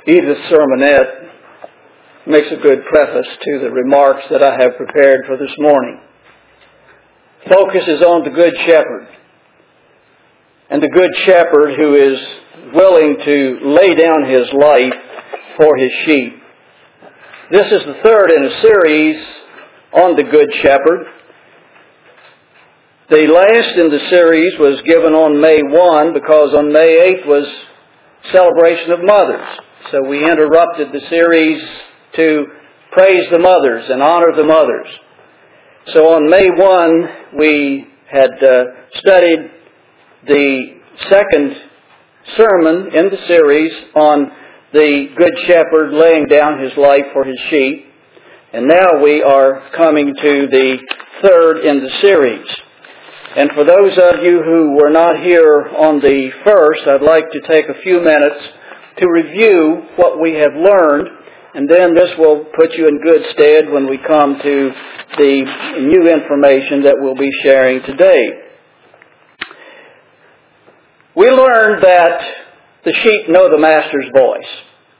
Edith's sermonette makes a good preface to the remarks that I have prepared for this morning. Focus is on the Good Shepherd, and the Good Shepherd who is willing to lay down his life for his sheep. This is the third in a series on the Good Shepherd. The last in the series was given on May 1 because on May 8th was celebration of mothers. So we interrupted the series to praise the mothers and honor the mothers. So on May 1 we had studied the second sermon in the series on the Good Shepherd laying down his life for his sheep. And now we are coming to the third in the series. And for those of you who were not here on the first, I'd like to take a few minutes to review what we have learned, and then this will put you in good stead when we come to the new information that we'll be sharing today. We learned that the sheep know the master's voice.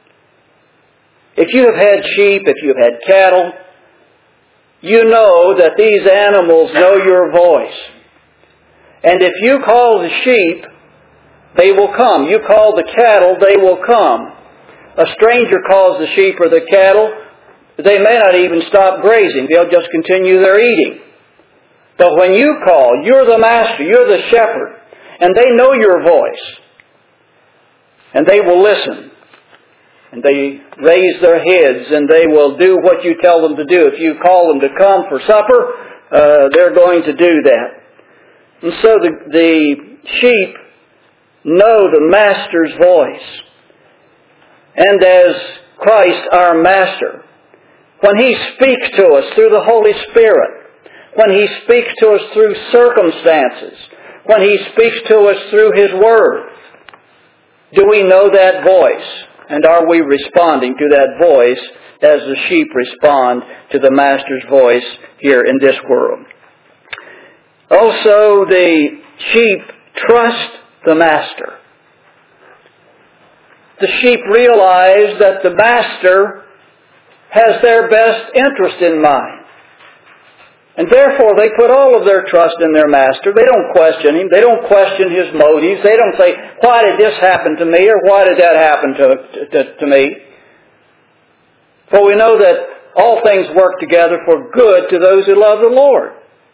If you have had sheep, if you've had cattle, you know that these animals know your voice. And if you call the sheep, they will come. You call the cattle, they will come. A stranger calls the sheep or the cattle, they may not even stop grazing. They'll just continue their eating. But when you call, you're the master, you're the shepherd, and they know your voice. And they will listen. And they raise their heads and they will do what you tell them to do. If you call them to come for supper, they're going to do that. And so the sheep know the master's voice. And as Christ, our master, when he speaks to us through the Holy Spirit, when he speaks to us through circumstances, when he speaks to us through his word, do we know that voice? And are we responding to that voice as the sheep respond to the master's voice here in this world? Also, the sheep trust the master. The sheep realize that the master has their best interest in mind. And therefore, they put all of their trust in their master. They don't question him. They don't question his motives. They don't say, why did this happen to me, or why did that happen to me? For we know that all things work together for good to those who love the Lord.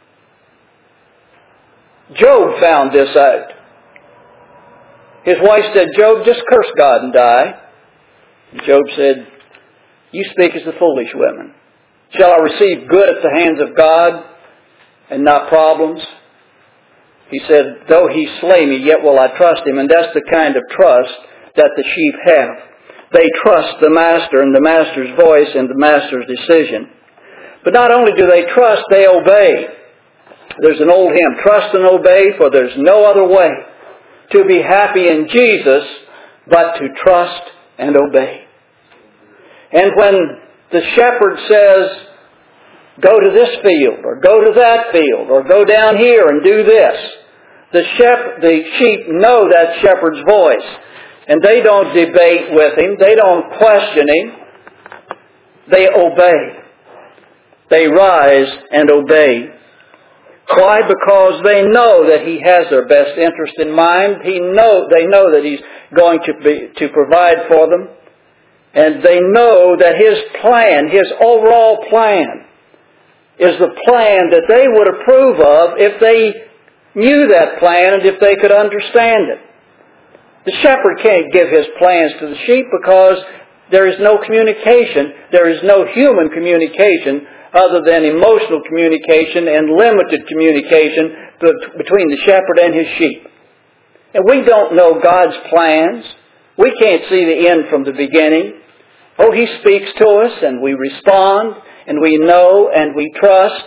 Job found this out. His wife said, Job, just curse God and die. And Job said, you speak as the foolish women. Shall I receive good at the hands of God and not problems? He said, though he slay me, yet will I trust him. And that's the kind of trust that the sheep have. They trust the master and the master's voice and the master's decision. But not only do they trust, they obey. There's an old hymn, trust and obey, for there's no other way to be happy in Jesus but to trust and obey. And when the shepherd says, go to this field, or go to that field, or go down here and do this, the sheep know that shepherd's voice. And they don't debate with him. They don't question him. They obey. They rise and obey. Why? Because they know that he has their best interest in mind. They know that he's going to provide for them. And they know that his plan, his overall plan, is the plan that they would approve of if they knew that plan and if they could understand it. The shepherd can't give his plans to the sheep because there is no communication. There is no human communication other than emotional communication and limited communication between the shepherd and his sheep. And we don't know God's plans. We can't see the end from the beginning. Oh, he speaks to us and we respond and we know and we trust.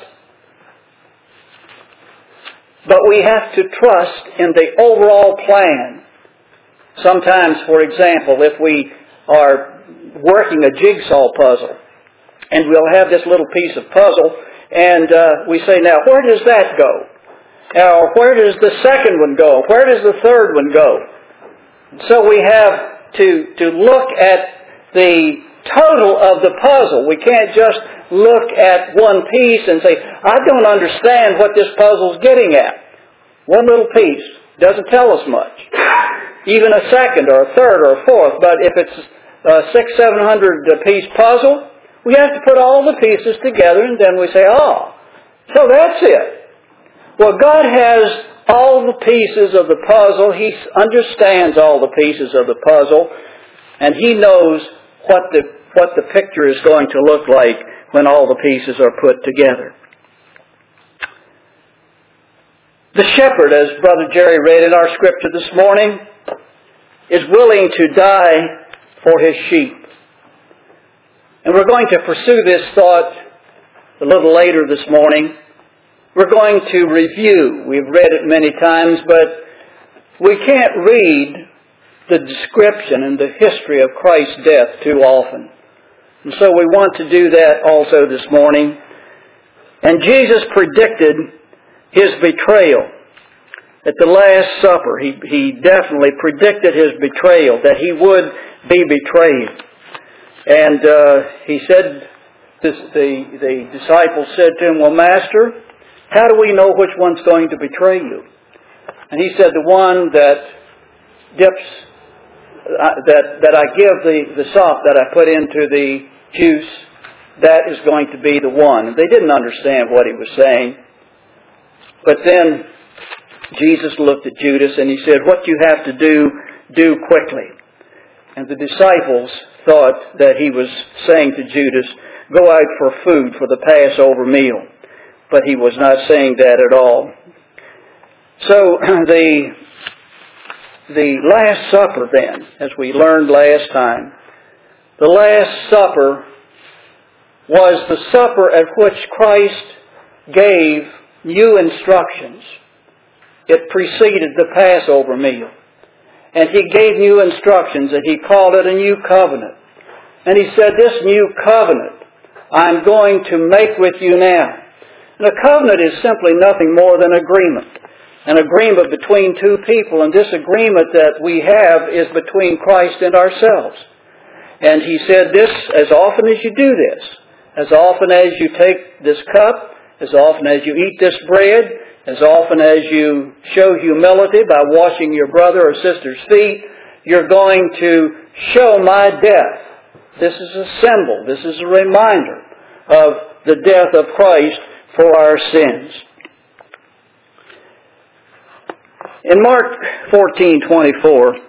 But we have to trust in the overall plan. Sometimes, for example, if we are working a jigsaw puzzle and we'll have this little piece of puzzle and we say, now, where does that go? Or where does the second one go? Where does the third one go? So we have to look at the total of the puzzle. We can't just look at one piece and say, I don't understand what this puzzle's getting at. One little piece doesn't tell us much. Even a second or a third or a fourth. But if it's a 600-700 piece puzzle, we have to put all the pieces together and then we say, oh, so that's it. Well, God has all the pieces of the puzzle. He understands all the pieces of the puzzle, and He knows what the picture is going to look like when all the pieces are put together. The shepherd, as Brother Jerry read in our scripture this morning, is willing to die for his sheep. And we're going to pursue this thought a little later this morning. We're going to review. We've read it many times, but we can't read the description and the history of Christ's death too often. And so we want to do that also this morning. And Jesus predicted His betrayal at the Last Supper. He definitely predicted His betrayal, that He would be betrayed. And He said, the disciples said to Him, well, Master, how do we know which one's going to betray You? And He said, the one that dips, that I give the sop that I put into the juice, that is going to be the one. They didn't understand what He was saying. But then Jesus looked at Judas and He said, what you have to do quickly. And the disciples thought that He was saying to Judas, go out for food for the Passover meal. But He was not saying that at all. So the Last Supper then, as we learned last time, the Last Supper was the supper at which Christ gave new instructions. It preceded the Passover meal. And He gave new instructions, and He called it a new covenant. And He said, this new covenant I'm going to make with you now. And a covenant is simply nothing more than agreement. An agreement between two people. And this agreement that we have is between Christ and ourselves. And He said this, as often as you do this, as often as you take this cup, as often as you eat this bread, as often as you show humility by washing your brother or sister's feet, you're going to show my death. This is a symbol. This is a reminder of the death of Christ for our sins. In Mark 14:24,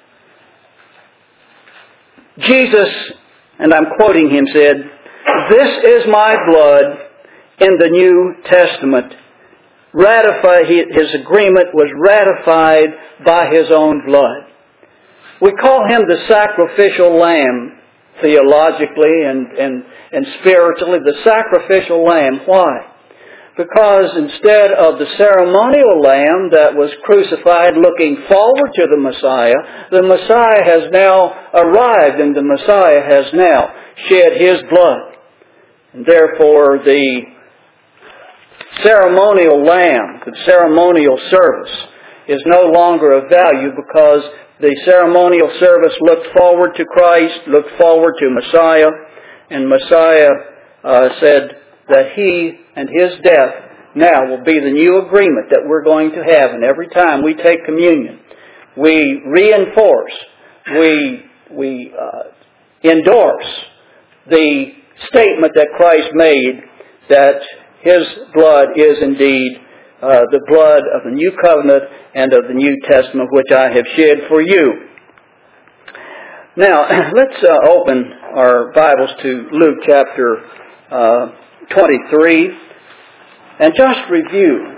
Jesus, and I'm quoting Him, said, this is my blood in the New Testament. His agreement was ratified by His own blood. We call Him the sacrificial lamb theologically and spiritually, the sacrificial lamb. Why? Because instead of the ceremonial lamb that was crucified looking forward to the Messiah has now arrived, and the Messiah has now shed His blood. And therefore the ceremonial lamb, the ceremonial service, is no longer of value, because the ceremonial service looked forward to Christ, looked forward to Messiah, and Messiah said that He and His death now will be the new agreement that we're going to have. And every time we take communion, we reinforce, we endorse the statement that Christ made, that His blood is indeed the blood of the new covenant and of the New Testament, which I have shed for you. Now, let's open our Bibles to Luke chapter 23 and just review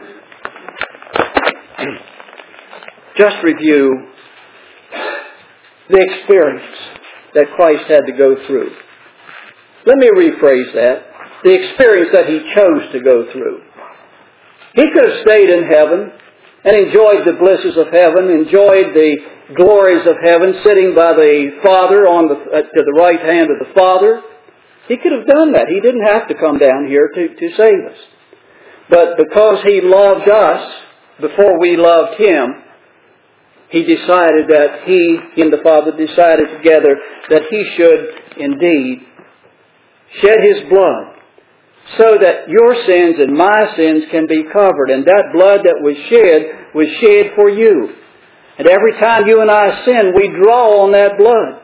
the experience that Christ had to go through. Let me rephrase that. The experience that He chose to go through. He could have stayed in heaven and enjoyed the blisses of heaven, enjoyed the glories of heaven, sitting by the Father to the right hand of the Father. He could have done that. He didn't have to come down here to save us. But because He loved us before we loved Him, he decided that he and the Father decided together that he should indeed shed his blood so that your sins and my sins can be covered. And that blood that was shed for you. And every time you and I sin, we draw on that blood.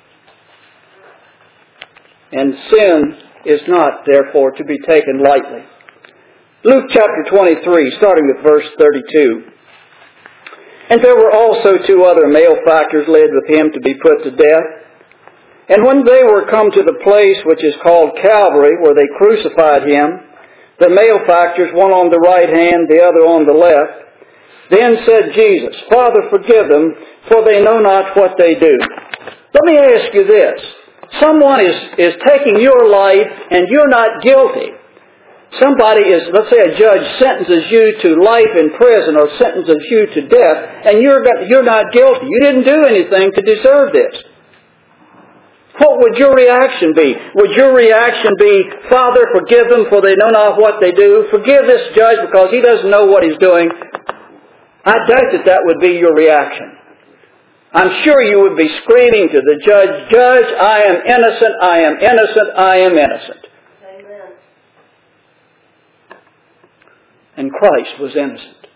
And sin is not, therefore, to be taken lightly. Luke chapter 23, starting with verse 32. And there were also 2 other malefactors led with him to be put to death. And when they were come to the place which is called Calvary, where they crucified him, the malefactors, one on the right hand, the other on the left, then said Jesus, Father, forgive them, for they know not what they do. Let me ask you this. Someone is taking your life and you're not guilty. Somebody is, let's say a judge sentences you to life in prison or sentences you to death, and you're not guilty. You didn't do anything to deserve this. What would your reaction be? Would your reaction be, Father, forgive them, for they know not what they do. Forgive this judge because he doesn't know what he's doing. I doubt that would be your reaction. I'm sure you would be screaming to the judge, Judge, I am innocent, I am innocent, I am innocent. Amen. And Christ was innocent.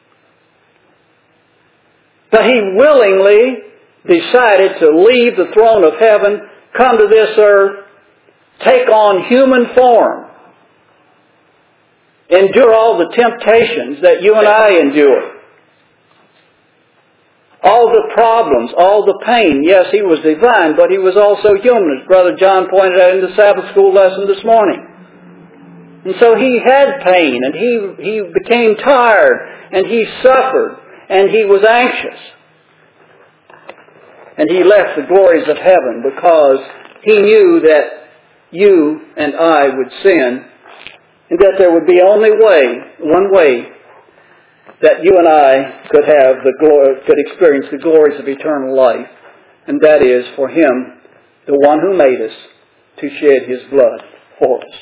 But he willingly decided to leave the throne of heaven, come to this earth, take on human form, endure all the temptations that you and I endure. All the problems, all the pain. Yes, he was divine, but he was also human, as Brother John pointed out in the Sabbath school lesson this morning. And so he had pain, and he became tired, and he suffered, and he was anxious. And he left the glories of heaven because he knew that you and I would sin, and that there would be only one way that you and I could experience the glories of eternal life, and that is for him, the one who made us, to shed his blood for us.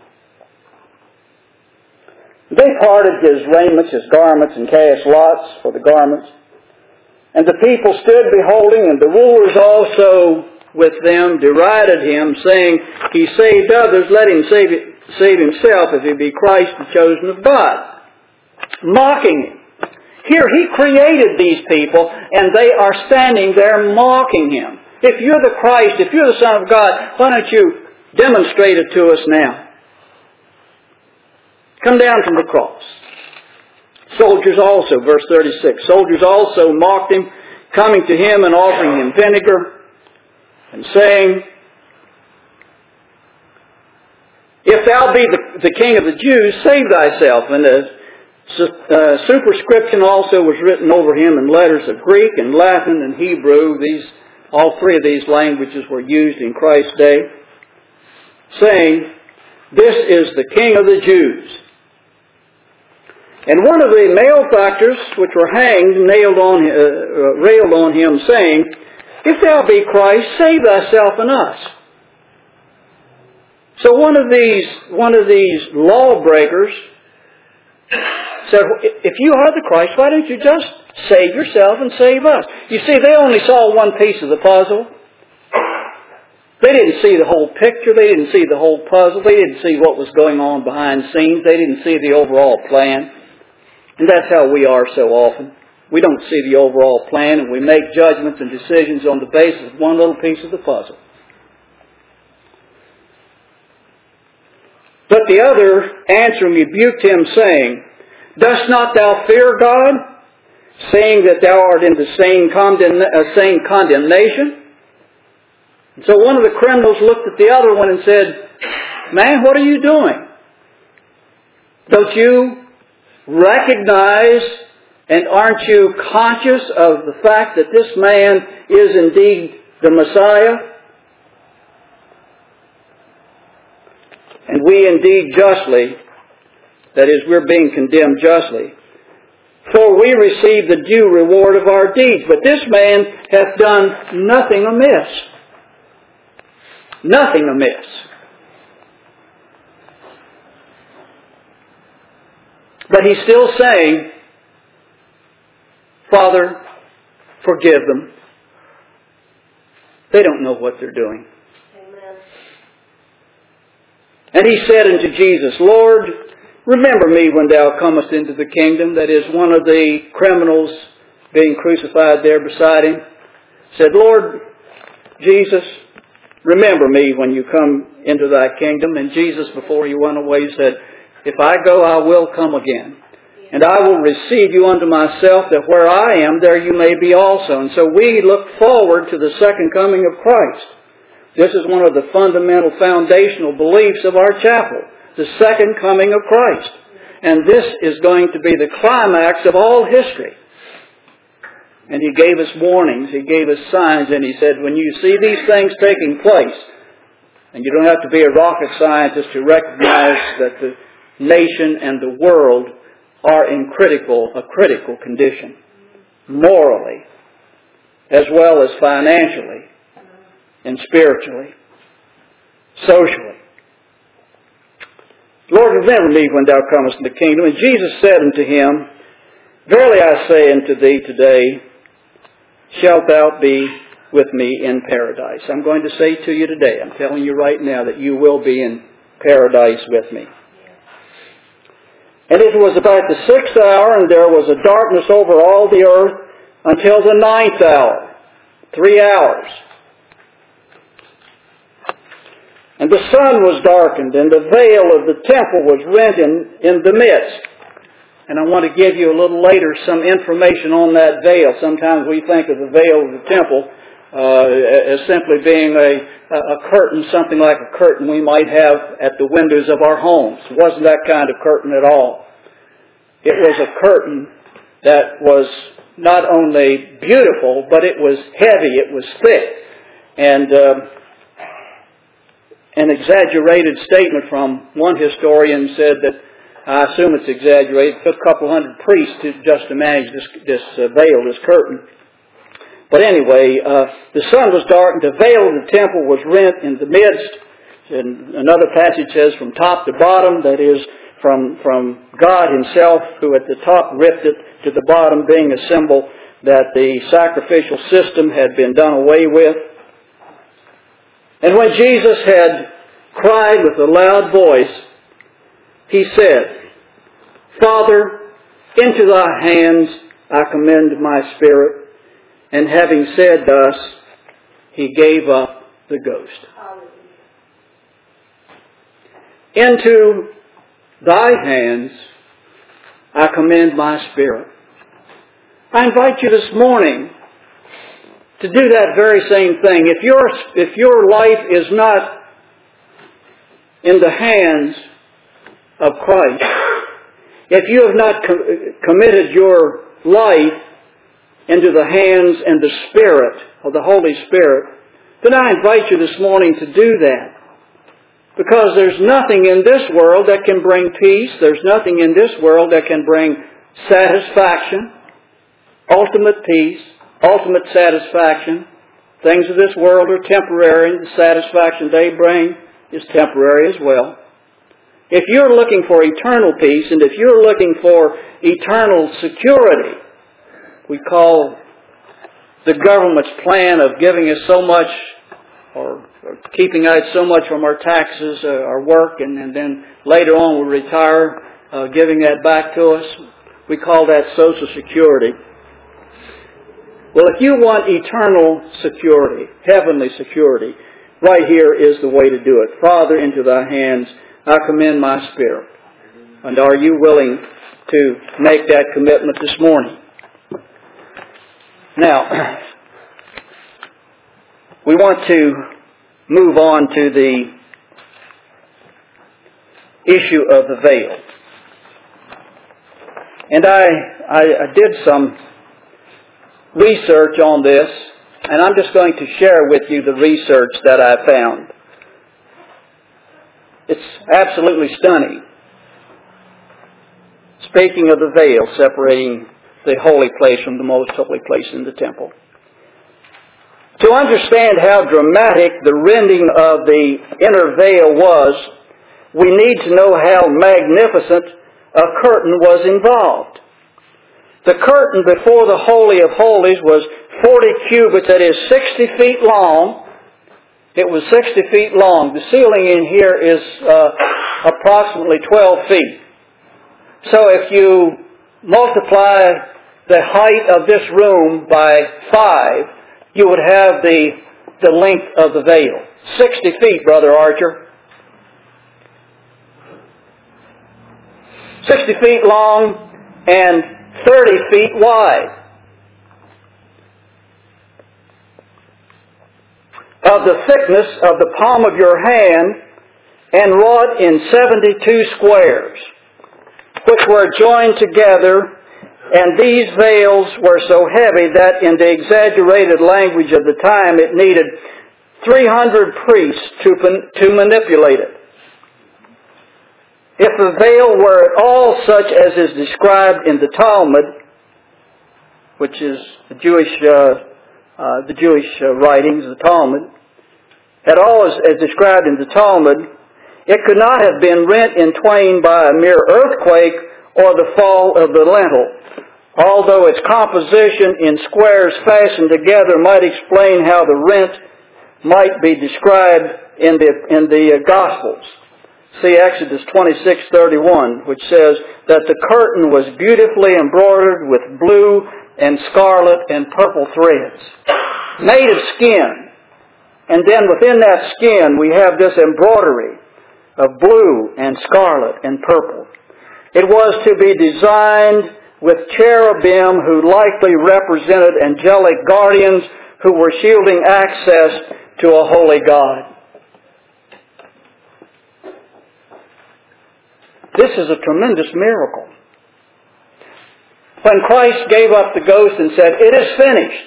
They parted his raiments, his garments, and cast lots for the garments. And the people stood beholding, and the rulers also with them derided him, saying, He saved others, let him save himself if he be Christ, the chosen of God. Mocking him. Here, he created these people, and they are standing there mocking him. If you're the Christ, if you're the Son of God, why don't you demonstrate it to us now? Come down from the cross. Soldiers also, verse 36, soldiers also mocked him, coming to him and offering him vinegar, and saying, If thou be the king of the Jews, save thyself. And the superscription also was written over him in letters of Greek and Latin and Hebrew. All 3 of these languages were used in Christ's day, saying, This is the King of the Jews. And one of the malefactors which were hanged railed on him, saying, If thou be Christ, save thyself and us. So one of these lawbreakers said, If you are the Christ, why don't you just save yourself and save us? You see, they only saw one piece of the puzzle. They didn't see the whole picture. They didn't see the whole puzzle. They didn't see what was going on behind the scenes. They didn't see the overall plan. And that's how we are so often. We don't see the overall plan, and we make judgments and decisions on the basis of one little piece of the puzzle. But the other answering rebuked him, saying, Dost not thou fear God, saying that thou art in the same condemnation? And so one of the criminals looked at the other one and said, Man, what are you doing? Don't you recognize and aren't you conscious of the fact that this man is indeed the Messiah? And we indeed justly, that is, we're being condemned justly, for we receive the due reward of our deeds. But this man hath done nothing amiss. Nothing amiss. But he's still saying, Father, Forgive them. They don't know what they're doing. Amen. And he said unto Jesus, Lord, remember me when thou comest into the kingdom. That is, one of the criminals being crucified there beside him said, Lord Jesus, remember me when you come into thy kingdom. And Jesus, before he went away, said, if I go, I will come again. And I will receive you unto myself, that where I am, there you may be also. And so we look forward to the second coming of Christ. This is one of the fundamental foundational beliefs of our chapel, the second coming of Christ. And this is going to be the climax of all history. And he gave us warnings, he gave us signs, and he said, when you see these things taking place, and you don't have to be a rocket scientist to recognize that the nation and the world are in a critical condition, morally, as well as financially, and spiritually, socially. Lord, remember me when thou comest in the kingdom. And Jesus said unto him, verily I say unto thee today, shalt thou be with me in paradise. I'm going to say to you today, I'm telling you right now, that you will be in paradise with me. And it was about the 6th hour, and there was a darkness over all the earth until the 9th hour. 3 hours. And the sun was darkened, and the veil of the temple was rent in the midst. And I want to give you a little later some information on that veil. Sometimes we think of the veil of the temple as simply being a curtain, something like a curtain we might have at the windows of our homes. It wasn't that kind of curtain at all. It was a curtain that was not only beautiful, but it was heavy, it was thick. And an exaggerated statement from one historian said that, I assume it's exaggerated, it took a couple hundred priests just to manage this veil, this curtain. But anyway, the sun was darkened, the veil of the temple was rent in the midst. And another passage says from top to bottom, that is, from God himself, who at the top ripped it, to the bottom, being a symbol that the sacrificial system had been done away with. And when Jesus had cried with a loud voice, he said, Father, into thy hands I commend my spirit. And having said thus, he gave up the ghost. Into thy hands I commend my spirit. I invite you this morning to do that very same thing. If your life is not in the hands of Christ, if you have not committed your life into the hands and the Spirit of the Holy Spirit, then I invite you this morning to do that. Because there's nothing in this world that can bring peace. There's nothing in this world that can bring satisfaction, ultimate peace, ultimate satisfaction. Things of this world are temporary, and the satisfaction they bring is temporary as well. If you're looking for eternal peace, and if you're looking for eternal security, we call the government's plan of giving us so much, or keeping out so much from our taxes, our work, and then later on we retire, giving that back to us. We call that Social Security. Well, if you want eternal security, heavenly security, right here is the way to do it. Father, into thy hands I commend my spirit. And are you willing to make that commitment this morning? Now, we want to move on to the issue of the veil. And I did some research on this, and I'm just going to share with you the research that I found. It's absolutely stunning. Speaking of the veil separating the holy place from the most holy place in the temple. To understand how dramatic the rending of the inner veil was, we need to know how magnificent a curtain was involved. The curtain before the Holy of Holies was 40 cubits, that is 60 feet long. It was 60 feet long. The ceiling in here is approximately 12 feet. So if you multiply the height of this room by 5, you would have the length of the veil. 60 feet, Brother Archer. 60 feet long and 30 feet wide. Of the thickness of the palm of your hand, and wrought in 72 squares, which were joined together, and these veils were so heavy that in the exaggerated language of the time it needed 300 priests to manipulate it. If the veil were at all such as is described in the Talmud, which is the Jewish writings, the Talmud, at all as described in the Talmud, it could not have been rent in twain by a mere earthquake or the fall of the lintel, although its composition in squares fastened together might explain how the rent might be described in the Gospels. See Exodus 26:31, which says that the curtain was beautifully embroidered with blue and scarlet and purple threads, made of skin. And then within that skin we have this embroidery of blue and scarlet and purple. It was to be designed with cherubim who likely represented angelic guardians who were shielding access to a holy God. This is a tremendous miracle. When Christ gave up the ghost and said, "It is finished,"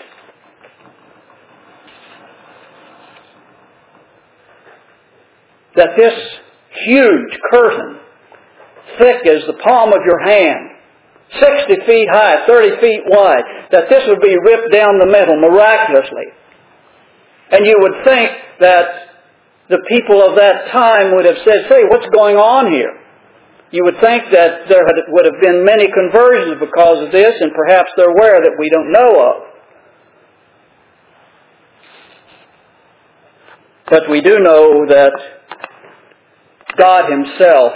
that this huge curtain, thick as the palm of your hand, 60 feet high, 30 feet wide, that this would be ripped down the middle miraculously. And you would think that the people of that time would have said, "Say, what's going on here?" You would think that there would have been many conversions because of this, and perhaps there were that we don't know of. But we do know that God Himself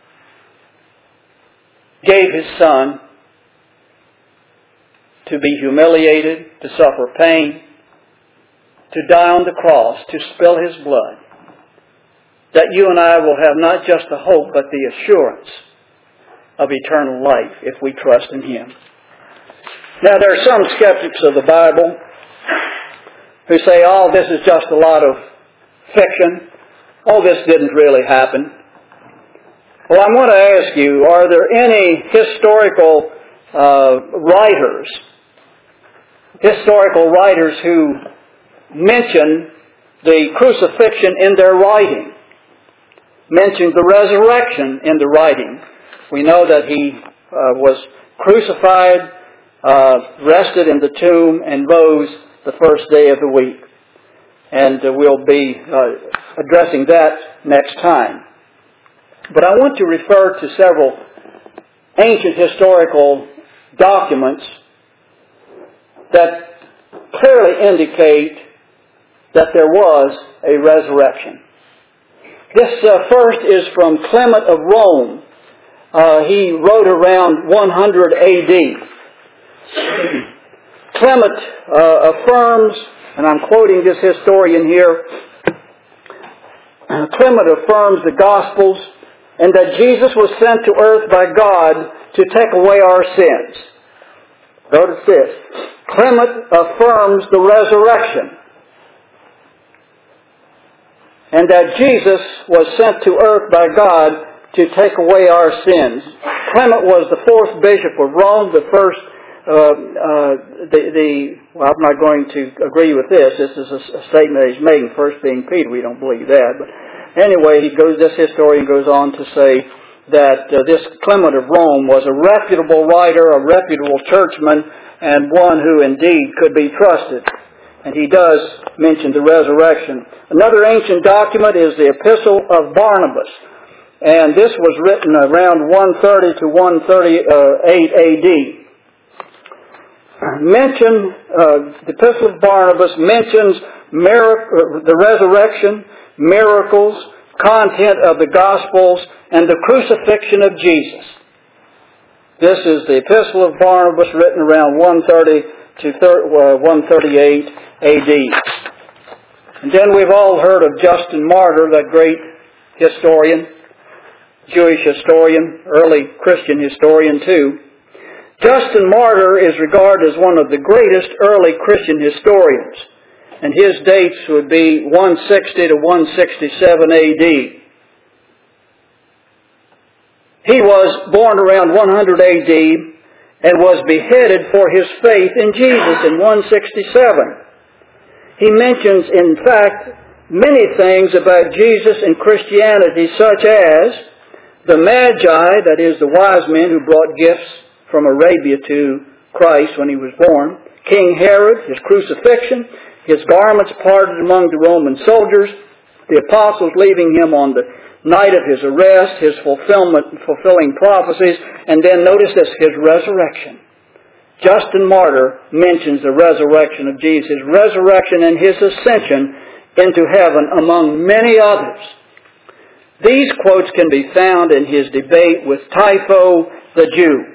gave His Son to be humiliated, to suffer pain, to die on the cross, to spill His blood, that you and I will have not just the hope, but the assurance of eternal life if we trust in Him. Now, there are some skeptics of the Bible who say, "Oh, this is just a lot of fiction. Oh, this didn't really happen." Well, I want to ask you, are there any historical writers who mention the crucifixion in their writing? Mention the resurrection in the writing? We know that He was crucified, rested in the tomb, and rose the first day of the week. And we'll be addressing that next time. But I want to refer to several ancient historical documents that clearly indicate that there was a resurrection. This first is from Clement of Rome. He wrote around 100 A.D. Clement affirms, and I'm quoting this historian here, Clement affirms the Gospels and that Jesus was sent to earth by God to take away our sins. Notice this. Clement affirms the resurrection and that Jesus was sent to earth by God to take away our sins. Clement was the fourth bishop of Rome, the first, well, I'm not going to agree with this. This is a statement that he's making, first being Peter. We don't believe that. But anyway, this historian goes on to say that this Clement of Rome was a reputable writer, a reputable churchman, and one who indeed could be trusted. And he does mention the resurrection. Another ancient document is the Epistle of Barnabas. And this was written around 130 to 138 A.D. the Epistle of Barnabas mentions the resurrection, miracles, content of the Gospels, and the crucifixion of Jesus. This is the Epistle of Barnabas, written around 130 to 138 AD. And then we've all heard of Justin Martyr, that great historian, Jewish historian, early Christian historian too. Justin Martyr is regarded as one of the greatest early Christian historians, and his dates would be 160 to 167 AD. He was born around 100 AD and was beheaded for his faith in Jesus in 167. He mentions, in fact, many things about Jesus and Christianity, such as the Magi, that is, the wise men who brought gifts from Arabia to Christ when he was born, King Herod, his crucifixion, his garments parted among the Roman soldiers, the apostles leaving him on the night of his arrest, his fulfilling prophecies, and then notice this, his resurrection. Justin Martyr mentions the resurrection of Jesus, his resurrection and his ascension into heaven, among many others. These quotes can be found in his debate with Trypho the Jew.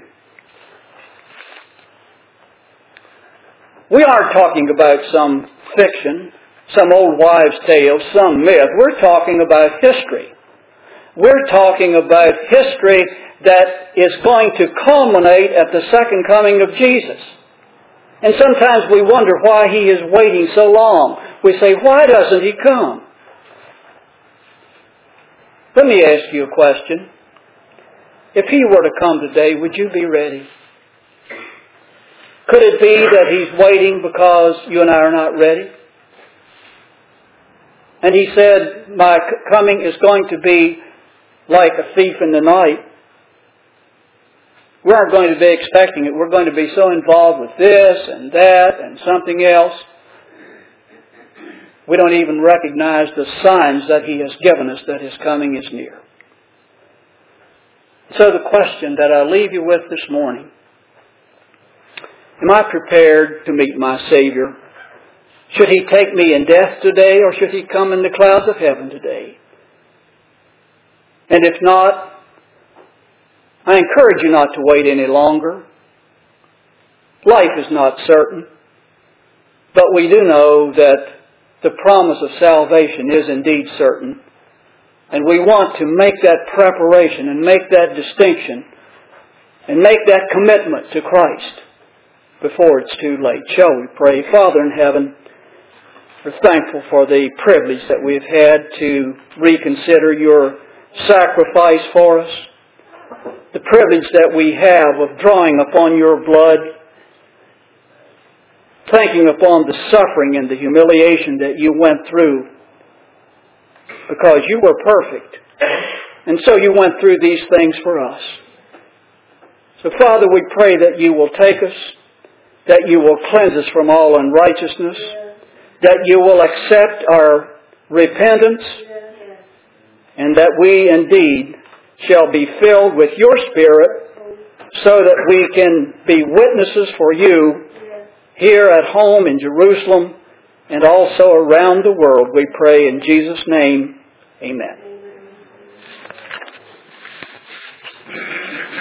We aren't talking about some fiction, some old wives' tale, some myth. We're talking about history. We're talking about history that is going to culminate at the second coming of Jesus. And sometimes we wonder why He is waiting so long. We say, why doesn't He come? Let me ask you a question. If He were to come today, would you be ready? Could it be that He's waiting because you and I are not ready? And He said, my coming is going to be like a thief in the night. We aren't going to be expecting it. We're going to be so involved with this and that and something else. We don't even recognize the signs that He has given us that His coming is near. So the question that I leave you with this morning, am I prepared to meet my Savior? Should He take me in death today, or should He come in the clouds of heaven today? And if not, I encourage you not to wait any longer. Life is not certain, but we do know that the promise of salvation is indeed certain. And we want to make that preparation and make that distinction and make that commitment to Christ before it's too late. Shall we pray? Father in heaven, we're thankful for the privilege that we've had to reconsider Your sacrifice for us. The privilege that we have of drawing upon Your blood, thinking upon the suffering and the humiliation that You went through, because You were perfect. And so You went through these things for us. So Father, we pray that You will take us, that You will cleanse us from all unrighteousness, that You will accept our repentance, and that we indeed shall be filled with Your Spirit so that we can be witnesses for You here at home in Jerusalem and also around the world. We pray in Jesus' name. Amen.